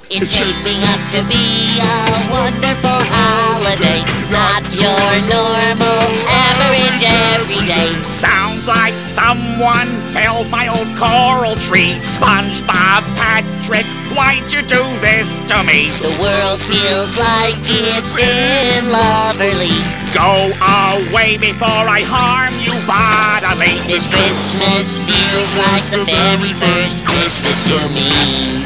It's shaping up to be a wonderful holiday, not your normal average everyday. Sounds like someone felled my old coral tree. SpongeBob, Patrick, why'd you do this to me? The world feels like it's in Loverly. Go away before I harm you bodily. This Christmas feels like the very first Christmas to me.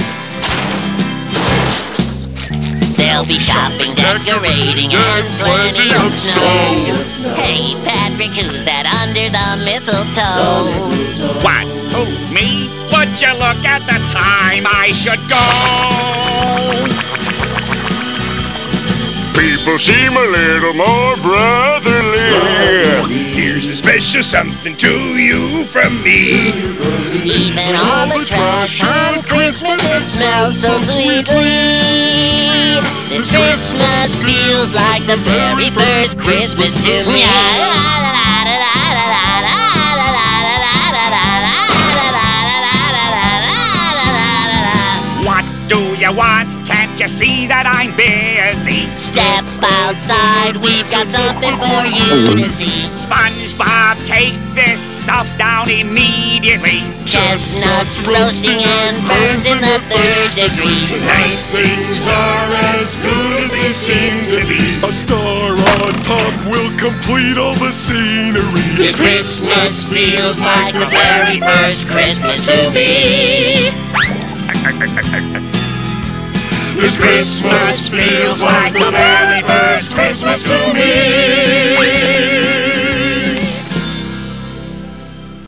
There'll be shopping, decorating, and plenty of snow. Hey, Patrick, who's that under the mistletoe? What? Who? Me? Would you look at the time I should go? People seem a little more brotherly. Here's a special something to you from me. Even all the trash on Christmas, it smells so sweetly. This Christmas feels like the very first Christmas to me. What do you want? Can't you see that I'm busy? Step outside, we've got something for you to see. SpongeBob, take this stuff down immediately. Chestnuts roasting and burns in the third degree. Tonight things are as good as they seem to be. A star on top will complete all the scenery. This Christmas feels like the very first Christmas to me. This Christmas feels like the very first Christmas to me.